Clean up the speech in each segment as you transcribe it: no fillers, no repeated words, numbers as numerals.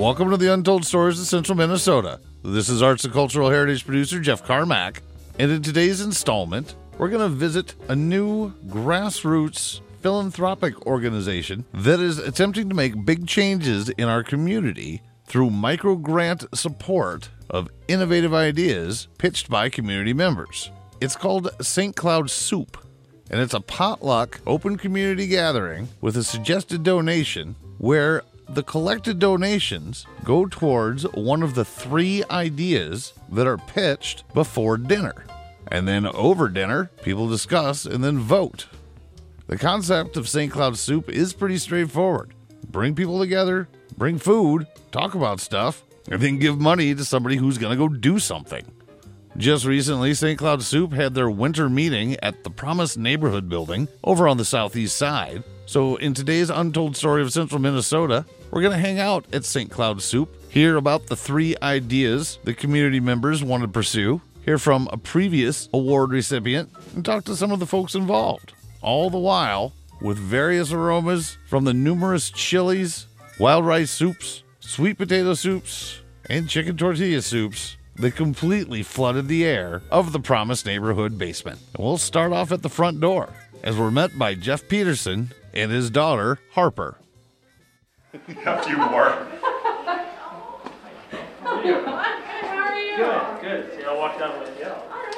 Welcome to the Untold Stories of Central Minnesota. This is Arts and Cultural Heritage producer Jeff Carmack, and in today's installment, we're going to visit a new grassroots philanthropic organization that is attempting to make big changes in our community through micro-grant support of innovative ideas pitched by community members. It's called St. Cloud Soup, and it's a potluck open community gathering with a suggested donation where the collected donations go towards one of the 3 ideas that are pitched before dinner. And then over dinner, people discuss and then vote. The concept of St. Cloud Soup is pretty straightforward. Bring people together, bring food, talk about stuff, and then give money to somebody who's going to go do something. Just recently, St. Cloud Soup had their winter meeting at the Promise Neighborhood Building over on the southeast side. So in today's Untold Story of Central Minnesota, we're going to hang out at St. Cloud Soup, hear about the 3 ideas the community members want to pursue, hear from a previous award recipient, and talk to some of the folks involved. All the while with various aromas from the numerous chilies, wild rice soups, sweet potato soups, and chicken tortilla soups that completely flooded the air of the Promise Neighborhood basement. And we'll start off at the front door as we're met by Jeff Peterson and his daughter, Harper. A few more. How are you? Good. See, I'll walk down with you.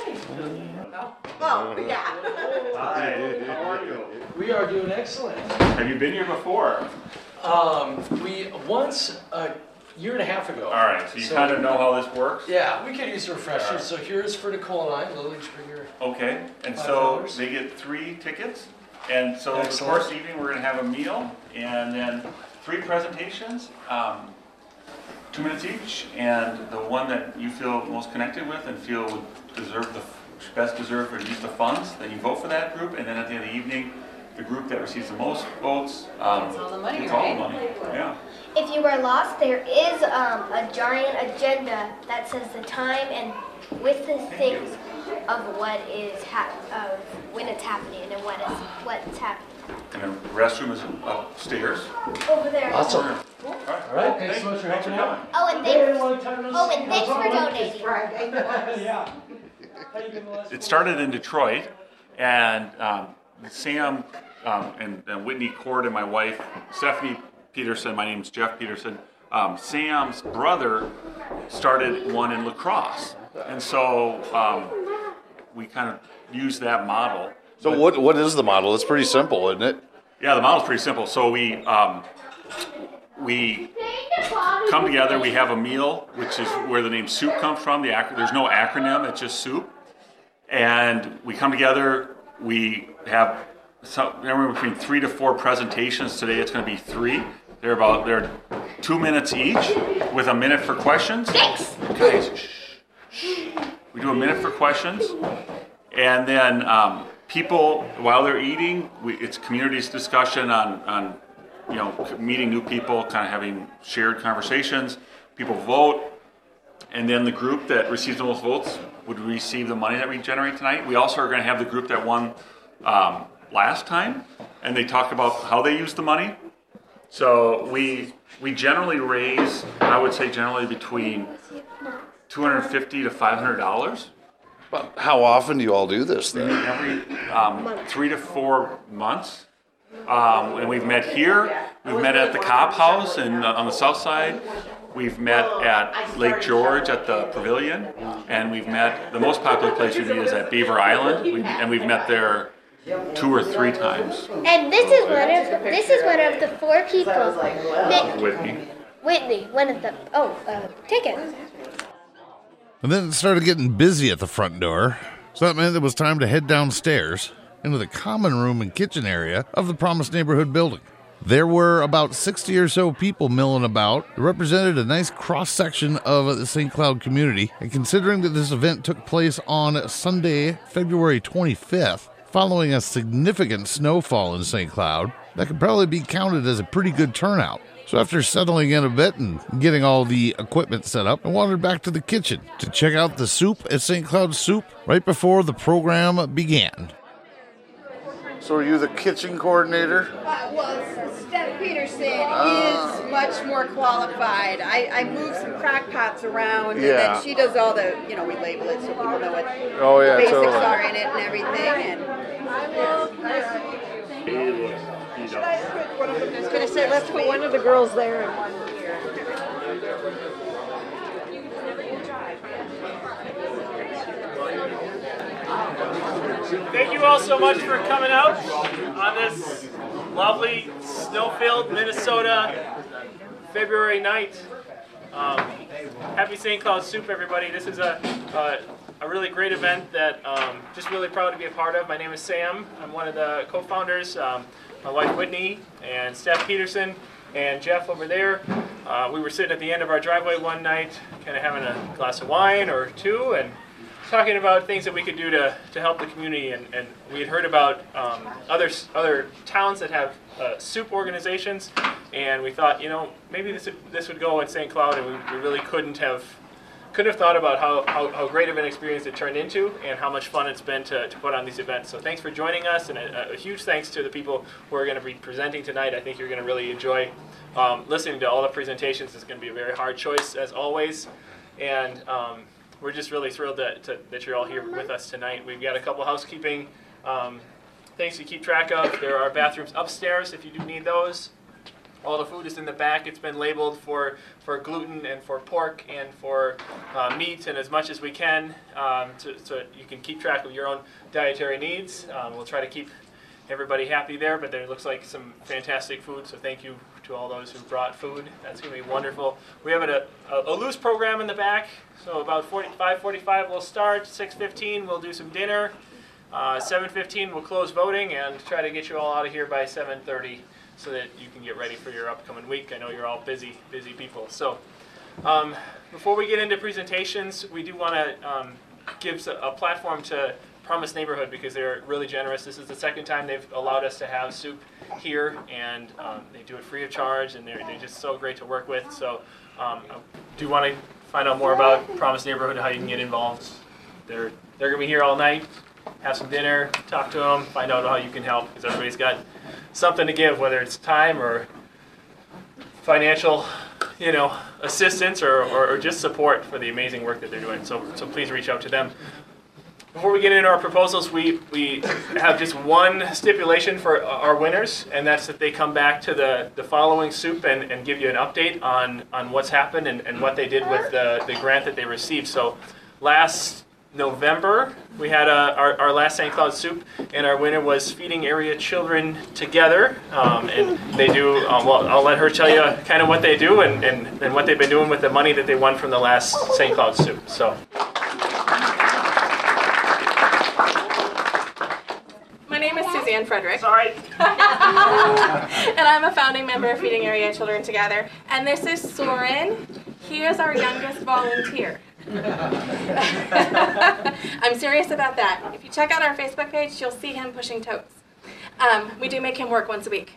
Oh, yeah. Hi, how are you? We are doing excellent. Have you been here before? We once a year and a half ago. All right, so you kind of know how this works? Yeah, we could use a refresher. So here's for Nicole and I. Lily, just bring your. Okay, and so $5. they get 3 tickets. And so the Excellent. course evening, we're going to have a meal and then 3 presentations, 2 minutes each. And the one that you feel most connected with and feel would best deserve or use the funds, then you vote for that group. And then at the end of the evening, the group that receives the most votes Gets all the money, gets all the right? money. Yeah. If you are lost, there is a giant agenda that says the time and with the things of what is when it's happening and what's happening. And the restroom is upstairs. Over there. Awesome. All All right, thanks so much for Thanks for helping out. coming. Oh, and thanks for donating. Yeah. How you been the last It started in Detroit, and Sam and Whitney Cord and my wife, Stephanie Peterson, my name's Jeff Peterson, Sam's brother started one in La Crosse. And so we kind of used that model. So what is the model? It's pretty simple, isn't it? Yeah, the model's pretty simple. So we come together, we have a meal, which is where the name soup comes from. There's no acronym, it's just soup. And we come together, we have anywhere between 3 to 4 presentations. Today it's going to be 3. They're 2 minutes each with a minute for questions. Thanks. Guys, shh. We do a minute for questions. And then people, while they're eating, it's communities discussion on meeting new people, kind of having shared conversations. People vote, and then the group that receives the most votes would receive the money that we generate tonight. We also are going to have the group that won last time, and they talk about how they use the money. So we generally raise, I would say generally between $250 to $500. But how often do you all do this then? Every 3 to 4 months. And we've met here, we've met at the Cobb House and on the south side, we've met at Lake George at the Pavilion, and we've met, the most popular place we meet is at Beaver Island, and we've met there 2 or 3 times. And this is one of the 4 people that Whitney. one of the tickets. And then it started getting busy at the front door, so that meant it was time to head downstairs into the common room and kitchen area of the Promise Neighborhood Building. There were about 60 or so people milling about. It represented a nice cross-section of the St. Cloud community, and considering that this event took place on Sunday, February 25th, following a significant snowfall in St. Cloud, that could probably be counted as a pretty good turnout. So after settling in a bit and getting all the equipment set up, I wandered back to the kitchen to check out the soup at St. Cloud Soup right before the program began. So are you the kitchen coordinator? Well, Steph Peterson is much more qualified. I move some crock pots around, and Yeah. then she does all the, we label it so people know what Oh yeah, basics totally. are in it and everything. I was going to say, let's put one of the girls there and one here. Thank you all so much for coming out on this lovely snow-filled Minnesota February night. Happy St. Cloud Soup, everybody. This is a really great event that just really proud to be a part of. My name is Sam. I'm one of the co-founders. My wife Whitney and Steph Peterson and Jeff over there. We were sitting at the end of our driveway one night, kind of having a glass of wine or two, and talking about things that we could do to help the community, and we had heard about other towns that have soup organizations, and we thought, maybe this would go at St. Cloud, and we really couldn't have thought about how great of an experience it turned into and how much fun it's been to put on these events. So thanks for joining us, and a huge thanks to the people who are going to be presenting tonight. I think you're going to really enjoy listening to all the presentations. It's going to be a very hard choice, as always, and we're just really thrilled that you're all here with us tonight. We've got a couple housekeeping things to keep track of. There are bathrooms upstairs if you do need those. All the food is in the back. It's been labeled for gluten and for pork and for meat, and as much as we can so you can keep track of your own dietary needs. We'll try to keep everybody happy there, but there looks like some fantastic food, so thank you to all those who brought food. That's going to be wonderful. We have a loose program in the back, so about 5:45 we'll start, 6:15 we'll do some dinner, 7:15 we'll close voting and try to get you all out of here by 7:30 so that you can get ready for your upcoming week. I know you're all busy people. So before we get into presentations, we do want to give a platform to Promise Neighborhood because they're really generous. This is the second time they've allowed us to have soup here, and they do it free of charge, and they're just so great to work with. So do you want to find out more about Promise Neighborhood and how you can get involved? They're going to be here all night. Have some dinner, talk to them, find out how you can help, because everybody's got something to give, whether it's time or financial, assistance or just support for the amazing work that they're doing. So please reach out to them. Before we get into our proposals, we have just one stipulation for our winners, and that's that they come back to the following soup and give you an update on what's happened and what they did with the grant that they received. So last November, we had our last St. Cloud Soup, and our winner was Feeding Area Children Together. And they do, well, I'll let her tell you kind of what they do and what they've been doing with the money that they won from the last St. Cloud Soup. So. My name is Suzanne Frederick. Sorry. And I'm a founding member of Feeding Area Children Together. And this is Soren. He is our youngest volunteer. I'm serious about that. If you check out our Facebook page, you'll see him pushing totes. We do make him work once a week.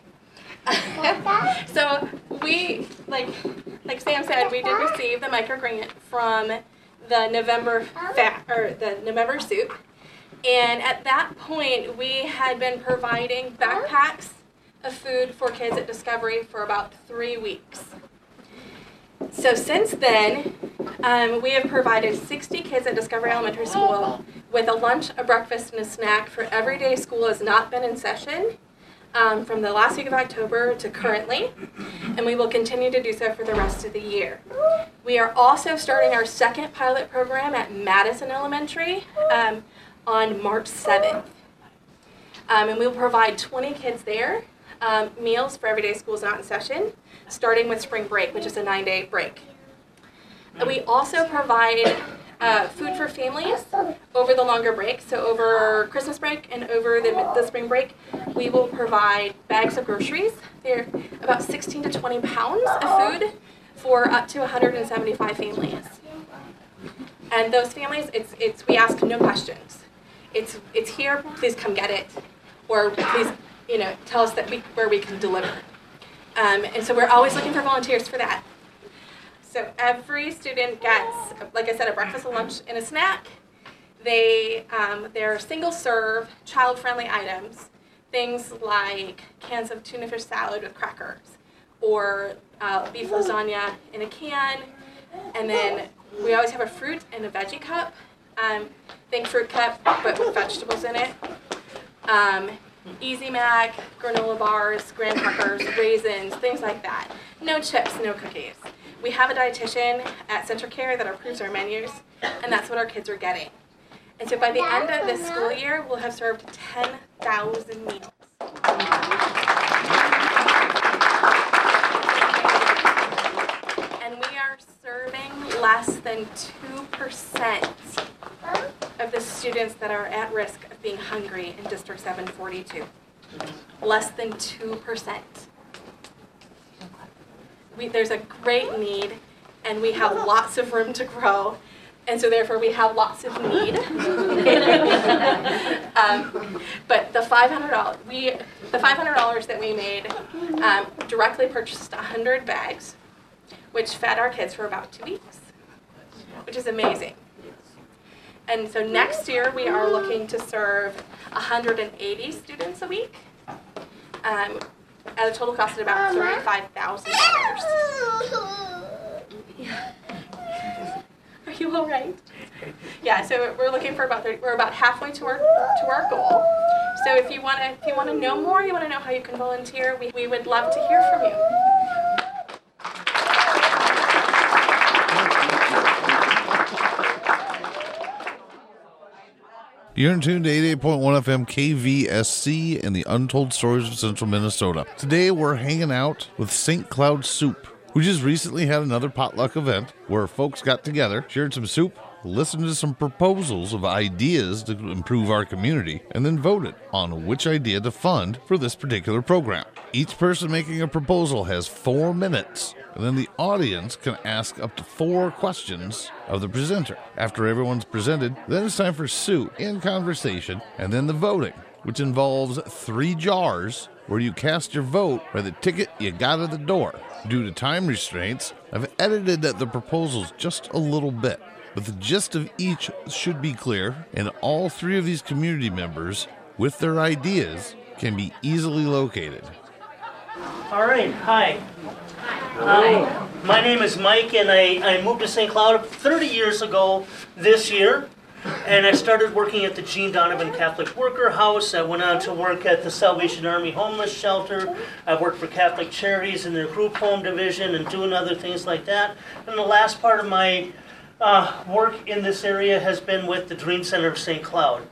So we, like Sam said, we did receive the micro grant from the November soup. And at that point, we had been providing backpacks of food for kids at Discovery for about 3 weeks. So since then, we have provided 60 kids at Discovery Elementary School with a lunch, a breakfast, and a snack for every day school has not been in session from the last week of October to currently, and we will continue to do so for the rest of the year. We are also starting our second pilot program at Madison Elementary on March 7th. And we will provide 20 kids there meals for every day school is not in session, starting with spring break, which is a 9-day break. We also provide food for families over the longer break. So over Christmas break and over the spring break, we will provide bags of groceries. They're about 16 to 20 pounds of food for up to 175 families. And those families, we ask no questions. It's here, please come get it, or please, tell us where we can deliver. And so we're always looking for volunteers for that. So every student gets, like I said, a breakfast, a lunch, and a snack. They're single-serve, child-friendly items things like cans of tuna fish salad with crackers, or beef lasagna in a can, and then we always have a fruit and a veggie cup. Think fruit cup, but with vegetables in it. Easy Mac, granola bars, graham crackers, raisins, things like that. No chips, no cookies. We have a dietitian at Center Care that approves our menus, and that's what our kids are getting. And so by the end of this school year, we'll have served 10,000 meals. And we are serving less than 2% of the students that are at risk of being hungry in District 742. Less than 2%. There's a great need, and we have lots of room to grow, and so therefore we have lots of need. But the $500 that we made directly purchased 100 bags, which fed our kids for about 2 weeks, which is amazing. And so next year we are looking to serve 180 students a week at a total cost of about $35,000. Yeah. Are you all right? Yeah. So we're looking for we're about halfway to our goal. So if you want to know more, you want to know how you can volunteer, we would love to hear from you. You're in tune to 88.1 FM KVSC and the Untold Stories of Central Minnesota. Today we're hanging out with St. Cloud Soup, who just recently had another potluck event where folks got together, shared some soup, listened to some proposals of ideas to improve our community, and then voted on which idea to fund for this particular program. Each person making a proposal has 4 minutes, and then the audience can ask up to 4 questions of the presenter. After everyone's presented, then it's time for soup and conversation, and then the voting, which involves 3 jars where you cast your vote by the ticket you got at the door. Due to time restraints, I've edited the proposals just a little bit, but the gist of each should be clear, and all 3 of these community members, with their ideas, can be easily located. All right, hi. My name is Mike, and I moved to St. Cloud 30 years ago this year, and I started working at the Gene Donovan Catholic Worker House. I went on to work at the Salvation Army Homeless Shelter. I worked for Catholic Charities in their group home division and doing other things like that. And the last part of my work in this area has been with the Dream Center of St. Cloud.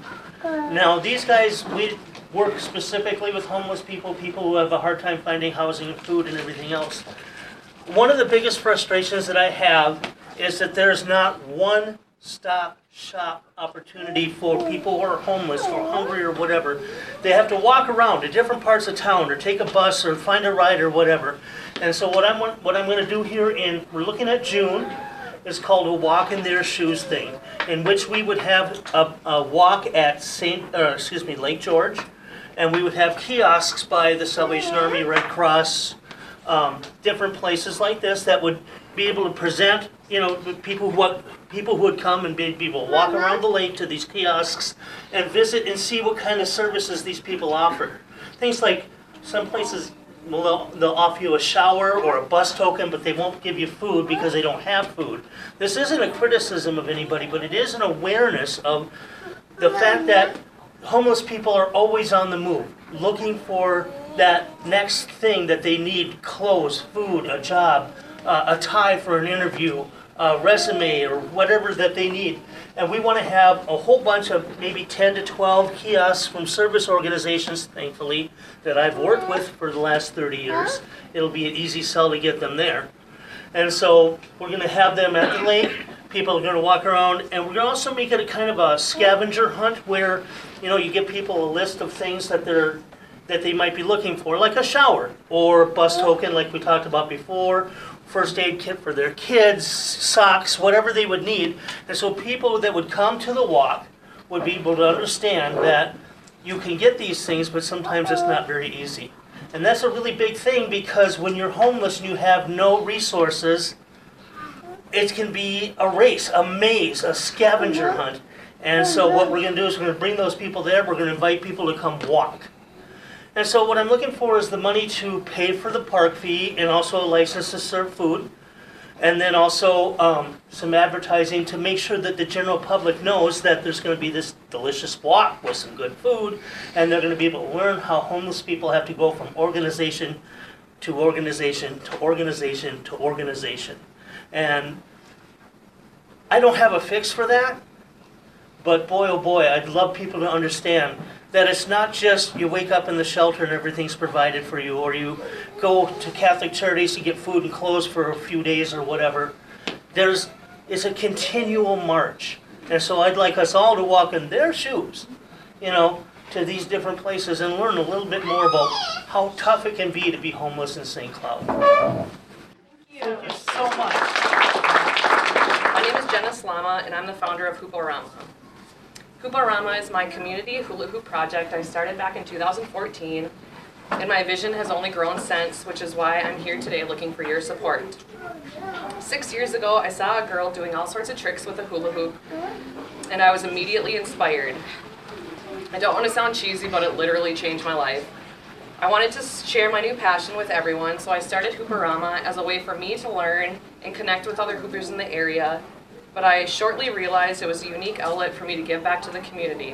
Now, these guys, we work specifically with homeless people, people who have a hard time finding housing and food and everything else. One of the biggest frustrations that I have is that there's not one-stop shop opportunity for people who are homeless or hungry or whatever. They have to walk around to different parts of town or take a bus or find a ride or whatever. And so what I'm going to do here we're looking at June, is called a walk in their shoes thing, in which we would have a walk at Lake George, and we would have kiosks by the Salvation Army, Red Cross, different places like this that would be able to present, people who would come and be able to walk around the lake to these kiosks and visit and see what kind of services these people offer. Things like some places, they'll offer you a shower or a bus token, but they won't give you food because they don't have food. This isn't a criticism of anybody, but it is an awareness of the fact that homeless people are always on the move, looking for that next thing that they need: clothes, food, a job, a tie for an interview, a resume, or whatever that they need. And we want to have a whole bunch of maybe 10 to 12 kiosks from service organizations, thankfully, that I've worked with for the last 30 years. It'll be an easy sell to get them there. And so we're going to have them at the lake. People are going to walk around, and we're going to also make it a kind of a scavenger hunt where, you give people a list of things that they might be looking for, like a shower or a bus token like we talked about before, first aid kit for their kids, socks, whatever they would need. And so people that would come to the walk would be able to understand that you can get these things, but sometimes it's not very easy. And that's a really big thing, because when you're homeless and you have no resources, it can be a race, a maze, a scavenger hunt. And so what we're going to do is we're going to bring those people there. We're going to invite people to come walk. And so what I'm looking for is the money to pay for the park fee and also a license to serve food. And then also some advertising to make sure that the general public knows that there's going to be this delicious walk with some good food, and they're going to be able to learn how homeless people have to go from organization to organization to organization to organization. And I don't have a fix for that, but boy oh boy, I'd love people to understand that it's not just you wake up in the shelter and everything's provided for you, or you go to Catholic charities to get food and clothes for a few days or whatever. It's a continual march. And so I'd like us all to walk in their shoes, you know, to these different places and learn a little bit more about how tough it can be to be homeless in St. Cloud. Thank you so much. My name is Jenna Slama, and I'm the founder of Hooporama. Hooporama is my community hula hoop project I started back in 2014, and my vision has only grown since, which is why I'm here today looking for your support. 6 years ago, I saw a girl doing all sorts of tricks with a hula hoop, and I was immediately inspired. I don't want to sound cheesy, but it literally changed my life. I wanted to share my new passion with everyone, so I started Hooporama as a way for me to learn and connect with other hoopers in the area, but I shortly realized it was a unique outlet for me to give back to the community.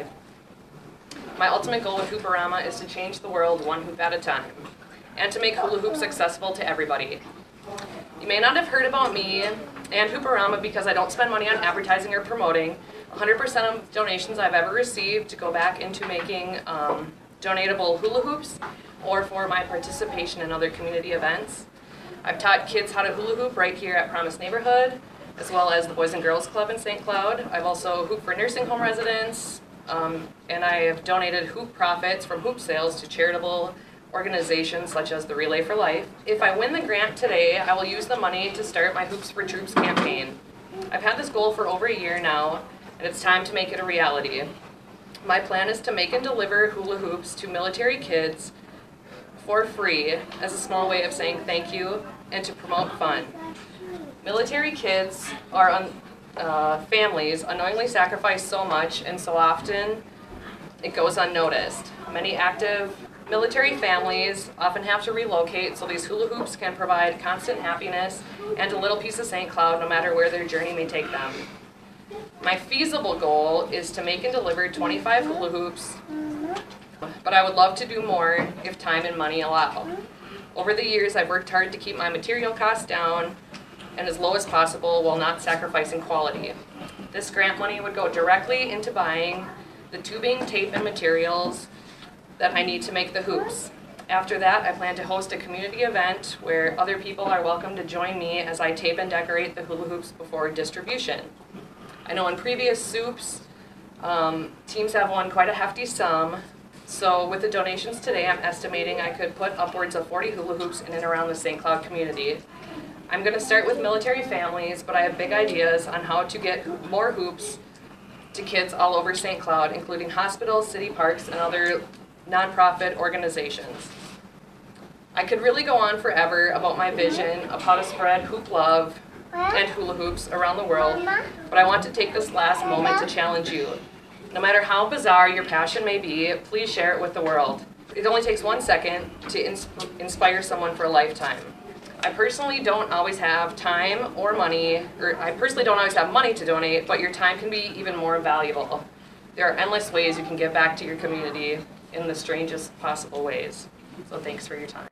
My ultimate goal with Hooporama is to change the world one hoop at a time, and to make hula hoops accessible to everybody. You may not have heard about me and Hooporama because I don't spend money on advertising or promoting. 100% of donations I've ever received go back into making donatable hula hoops or for my participation in other community events. I've taught kids how to hula hoop right here at Promise Neighborhood, as well as the Boys and Girls Club in St. Cloud. I've also hooped for nursing home residents, and I have donated hoop profits from hoop sales to charitable organizations such as the Relay for Life. If I win the grant today, I will use the money to start my Hoops for Troops campaign. I've had this goal for over a year now, and it's time to make it a reality. My plan is to make and deliver hula hoops to military kids for free as a small way of saying thank you and to promote fun. Military kids or families unknowingly sacrifice so much, and so often it goes unnoticed. Many active military families often have to relocate, so these hula hoops can provide constant happiness and a little piece of St. Cloud no matter where their journey may take them. My feasible goal is to make and deliver 25 hula hoops, but I would love to do more if time and money allow. Over the years, I've worked hard to keep my material costs down and as low as possible while not sacrificing quality. This grant money would go directly into buying the tubing, tape, and materials that I need to make the hoops. After that, I plan to host a community event where other people are welcome to join me as I tape and decorate the hula hoops before distribution. I know in previous soups, teams have won quite a hefty sum, so with the donations today, I'm estimating I could put upwards of 40 hula hoops in and around the St. Cloud community. I'm going to start with military families, but I have big ideas on how to get more hoops to kids all over St. Cloud, including hospitals, city parks, and other nonprofit organizations. I could really go on forever about my vision of how to spread hoop love and hula hoops around the world, but I want to take this last moment to challenge you. No matter how bizarre your passion may be, please share it with the world. It only takes 1 second to inspire someone for a lifetime. I personally don't always have time or money, or I personally don't always have money to donate, but your time can be even more valuable. There are endless ways you can give back to your community in the strangest possible ways. So thanks for your time.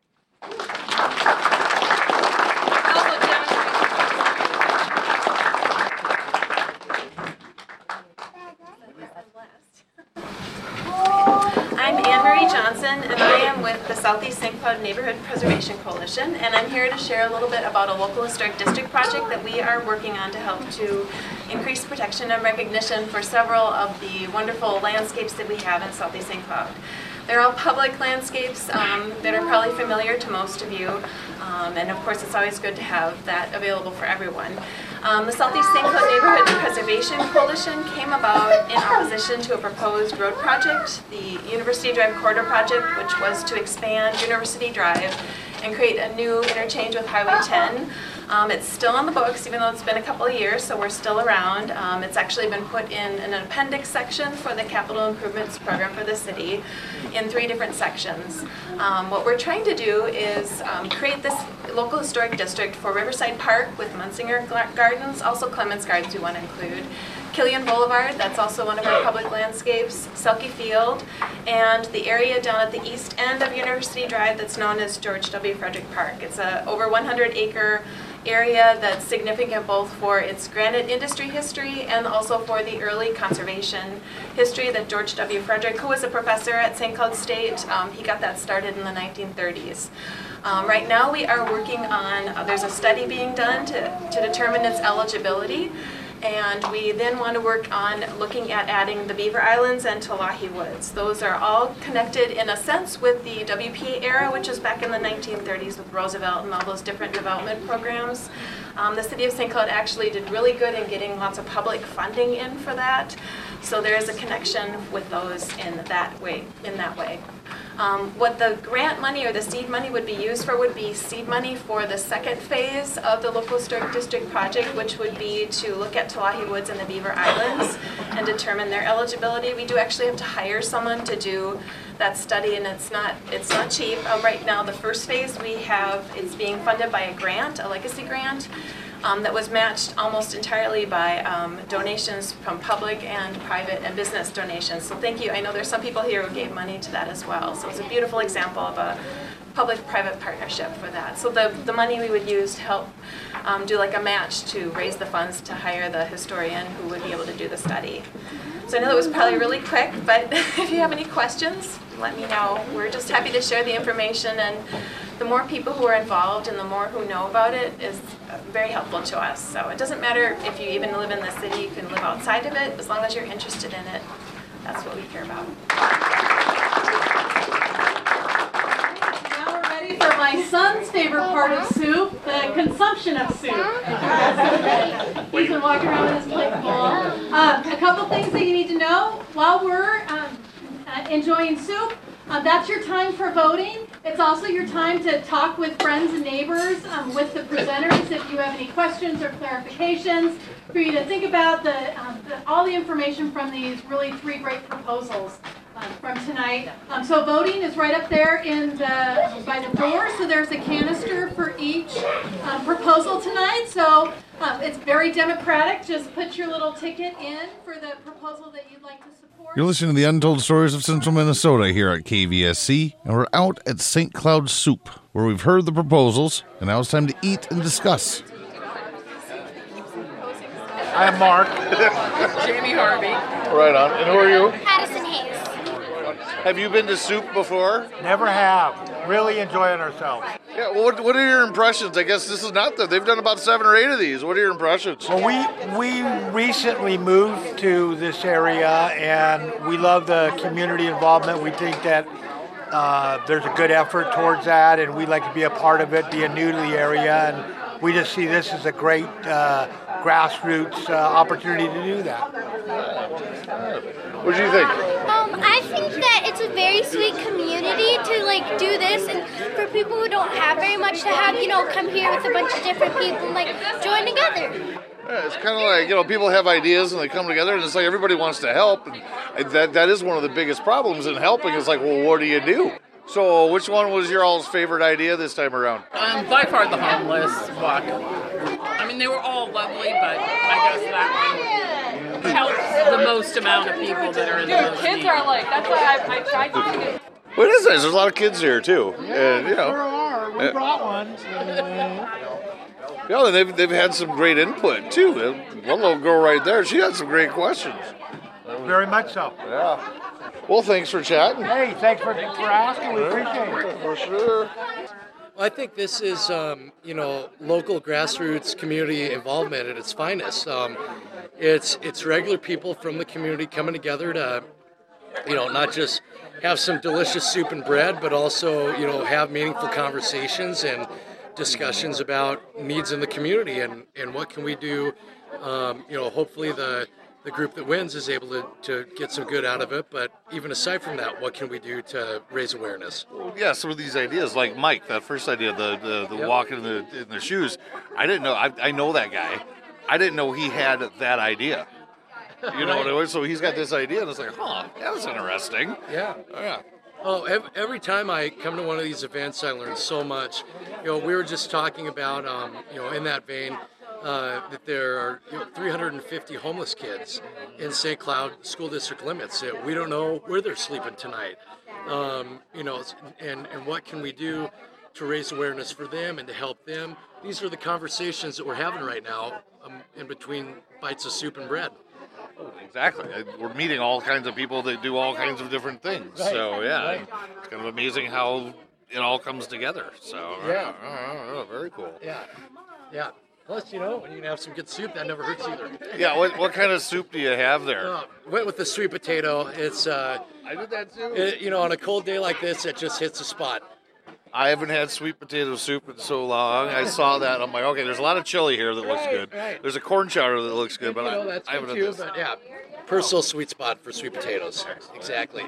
I'm Anne-Marie Johnson, and I am with the Southeast St. Cloud Neighborhood Preservation Coalition, and I'm here to share a little bit about a local historic district project that we are working on to help to increase protection and recognition for several of the wonderful landscapes that we have in Southeast St. Cloud. They're all public landscapes that are probably familiar to most of you, and of course it's always good to have that available for everyone. The Southeast St. Cloud Neighborhood Preservation Coalition came about in opposition to a proposed road project, the University Drive Corridor Project, which was to expand University Drive and create a new interchange with Highway 10. It's still on the books, even though it's been a couple of years, so we're still around. It's actually been put in an appendix section for the capital improvements program for the city in 3 different sections. What we're trying to do is create this local historic district for Riverside Park with Munsinger Gardens, also Clements Gardens we want to include, Killian Boulevard, that's also one of our public landscapes, Selkie Field, and the area down at the east end of University Drive that's known as George W. Frederick Park. It's a over 100-acre area that's significant both for its granite industry history and also for the early conservation history that George W. Frederick, who was a professor at St. Cloud State, he got that started in the 1930s. Right now we are working on, there's a study being done to determine its eligibility. And we then want to work on looking at adding the Beaver Islands and Tulahi Woods. Those are all connected in a sense with the WPA era, which is back in the 1930s with Roosevelt and all those different development programs. The city of St. Cloud actually did really good in getting lots of public funding in for that. So there is a connection with those in that way. What the grant money or the seed money would be used for would be seed money for the second phase of the local historic district project, which would be to look at Tulahi Woods and the Beaver Islands and determine their eligibility. We do actually have to hire someone to do that study, and it's not cheap. Right now, the first phase it's being funded by a grant, a legacy grant. That was matched almost entirely by donations from public and private and business donations. So thank you. I know there's some people here who gave money to that as well. So it's a beautiful example of a public-private partnership for that. So the money we would use to help do like a match to raise the funds to hire the historian who would be able to do the study. So I know that was probably really quick, but if you have any questions, let me know. We're just happy to share the information, and the more people who are involved and the more who know about it is very helpful to us. So it doesn't matter if you even live in the city, you can live outside of it, as long as you're interested in it. That's what we care about. Now we're ready for my son's favorite part of soup, the consumption of soup. He's been walking around with his plate full. A couple things that you need to know while we're enjoying soup. That's your time for voting. It's also your time to talk with friends and neighbors, with the presenters if you have any questions or clarifications, for you to think about all the information from these really 3 great proposals from tonight. So voting is right up there by the door, so there's a canister for each proposal tonight. So it's very democratic. Just put your little ticket in for the proposal that you'd like to support. You're listening to the Untold Stories of Central Minnesota here at KVSC, and we're out at St. Cloud Soup, where we've heard the proposals, and now it's time to eat and discuss. I'm Mark. Jamie Harvey. Right on. And who are you? Addison Hayes. Have you been to Soup before? Never have. Really enjoying ourselves. Yeah, well, what are your impressions? I guess this is not they've done about 7 or 8 of these. What are your impressions? Well, we recently moved to this area, and we love the community involvement. We think that there's a good effort towards that, and we'd like to be a part of it, being new to the area, and we just see this as a great grassroots opportunity to do that. What do you think? I think that it's a very sweet community to do this, and for people who don't have very much to have, come here with a bunch of different people, join together. Yeah, it's kind of like, people have ideas and they come together, and it's like everybody wants to help, and that is one of the biggest problems in helping. Is like, well, what do you do? So which one was your all's favorite idea this time around? By far the homeless walk. I mean, they were all lovely, but I guess that one helps the most amount of people that are in the most Kids need. are that's why I tried to get. Well, it is nice. There's a lot of kids here too. Yeah, and, there are. We brought one. Yeah, and they've had some great input too. One little girl right there, she had some great questions. Very much so. Yeah. Well, thanks for chatting. Hey, thanks for asking. We appreciate it. For sure. Well, I think this is, local grassroots community involvement at its finest. It's regular people from the community coming together to, not just have some delicious soup and bread, but also, have meaningful conversations and discussions about needs in the community and what can we do. Hopefully the the group that wins is able to get some good out of it. But even aside from that, what can we do to raise awareness? Yeah, some of these ideas, like Mike, that first idea, the Yep. walk in the shoes. I didn't know. I know that guy. I didn't know he had that idea. You know what I mean? So he's got this idea, and it's like, huh, that was interesting. Yeah. Yeah. Oh, every time I come to one of these events, I learn so much. We were just talking about, in that vein, that there are 350 homeless kids in St. Cloud school district limits. We don't know where they're sleeping tonight. And what can we do to raise awareness for them and to help them? These are the conversations that we're having right now in between bites of soup and bread. Exactly. We're meeting all kinds of people that do all kinds of different things. Right, So, yeah, right. it's kind of amazing how it all comes together. So, Yeah. Very cool. Yeah. Plus, when you can have some good soup, that never hurts either. Yeah, what kind of soup do you have there? Went with the sweet potato. It's I did that too. on a cold day like this, it just hits the spot. I haven't had sweet potato soup in so long. I saw that. I'm like, okay, there's a lot of chili here that looks good. Right. There's a corn chowder that looks good, but That's I haven't good had too. this. But yeah, personal sweet spot for sweet potatoes. Exactly.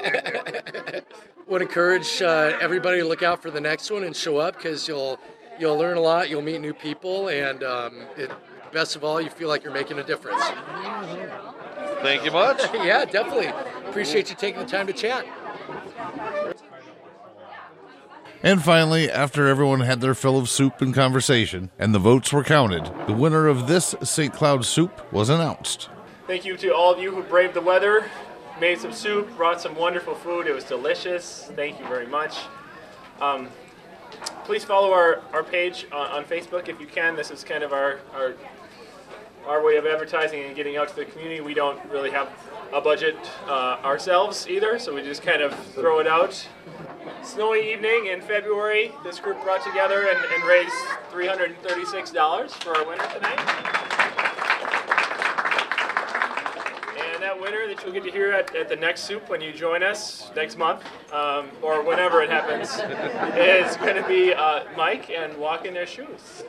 Would encourage everybody to look out for the next one and show up because you'll learn a lot. You'll meet new people, and best of all, you feel like you're making a difference. Thank you much. Yeah, definitely. Appreciate you taking the time to chat. And finally, after everyone had their fill of soup and conversation, and the votes were counted, the winner of this St. Cloud soup was announced. Thank you to all of you who braved the weather, made some soup, brought some wonderful food. It was delicious. Thank you very much. Please follow our page on Facebook if you can. This is kind of our way of advertising and getting out to the community. We don't really have a budget ourselves either, so we just kind of throw it out. Snowy evening in February, this group brought together and raised $336 for our winner tonight. And that winner that you'll get to hear at the next soup when you join us next month, or whenever it happens, is going to be Mike and Walk in Their Shoes.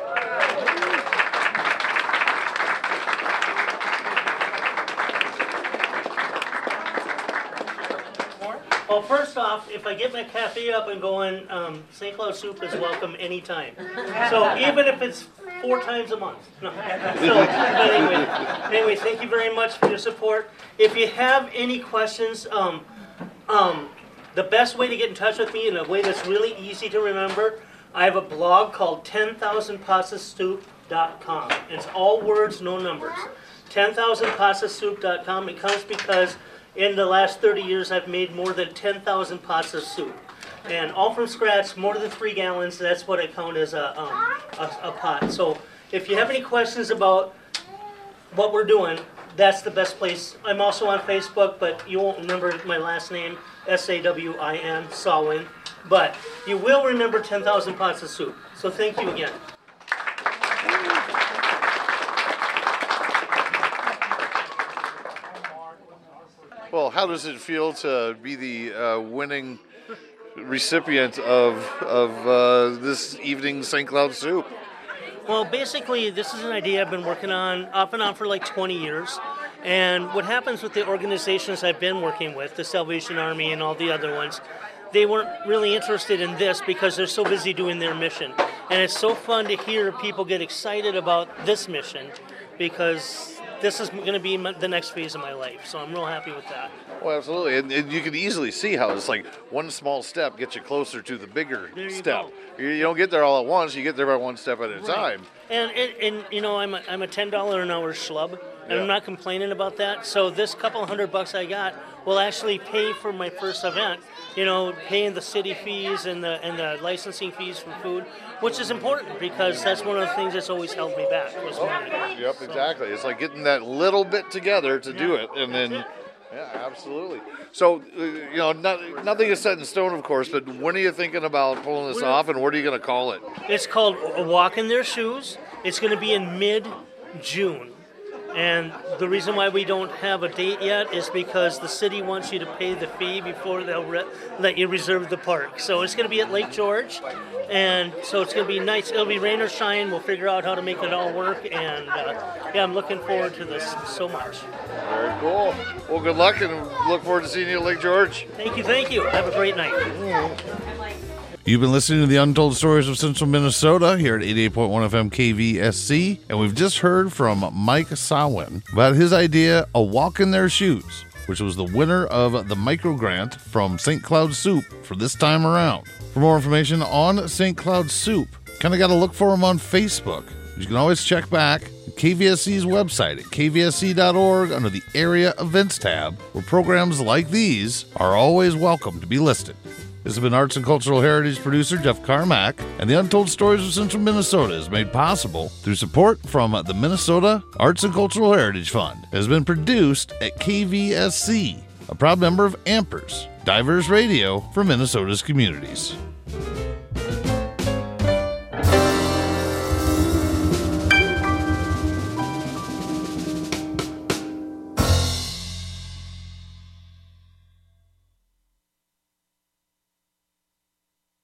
Well, first off, if I get my cafe up and going, St. Cloud Soup is welcome anytime. So even if it's 4 times a month. No. So, but anyway, thank you very much for your support. If you have any questions, the best way to get in touch with me in a way that's really easy to remember, I have a blog called 10,000pastasoup.com. It's all words, no numbers. 10,000pastasoup.com. It comes because in the last 30 years, I've made more than 10,000 pots of soup. And all from scratch, more than 3 gallons, that's what I count as a pot. So if you have any questions about what we're doing, that's the best place. I'm also on Facebook, but you won't remember my last name, S-A-W-I-N, Sawin. But you will remember 10,000 pots of soup. So thank you again. Well, how does it feel to be the winning recipient of this evening's St. Cloud Soup? Well, basically, this is an idea I've been working on off and on for like 20 years. And what happens with the organizations I've been working with, the Salvation Army and all the other ones, they weren't really interested in this because they're so busy doing their mission. And it's so fun to hear people get excited about this mission because this is going to be the next phase of my life. So I'm real happy with that. Well, absolutely. And you can easily see how it's like one small step gets you closer to the bigger step. You don't get there all at once. You get there by one step at a time. And I'm a $10 an hour schlub, and I'm not complaining about that. So this couple $100 I got will actually pay for my first event. Paying the city fees and the licensing fees for food, which is important because that's one of the things that's always held me back was money. Yep, exactly. It's like getting that little bit together to do it, and then, yeah, absolutely. So, nothing is set in stone, of course, but when are you thinking about pulling this off, and what are you going to call it? It's called Walk in Their Shoes. It's going to be in mid-June. And the reason why we don't have a date yet is because the city wants you to pay the fee before they'll let you reserve the park. So it's going to be at Lake George, and so it's going to be nice. It'll be rain or shine. We'll figure out how to make it all work, and yeah, I'm looking forward to this so much. Very cool. Well, good luck, and look forward to seeing you at Lake George. Thank you, thank you. Have a great night. You've been listening to the Untold Stories of Central Minnesota here at 88.1 FM KVSC, and we've just heard from Mike Sawin about his idea, A Walk in Their Shoes, which was the winner of the micro grant from St. Cloud Soup for this time around. For more information on St. Cloud Soup, kind of got to look for him on Facebook. You can always check back at KVSC's website at kvsc.org under the Area Events tab, where programs like these are always welcome to be listed. This has been Arts and Cultural Heritage producer Jeff Carmack, and the Untold Stories of Central Minnesota is made possible through support from the Minnesota Arts and Cultural Heritage Fund. It has been produced at KVSC, a proud member of AMPERS, Diverse Radio for Minnesota's communities.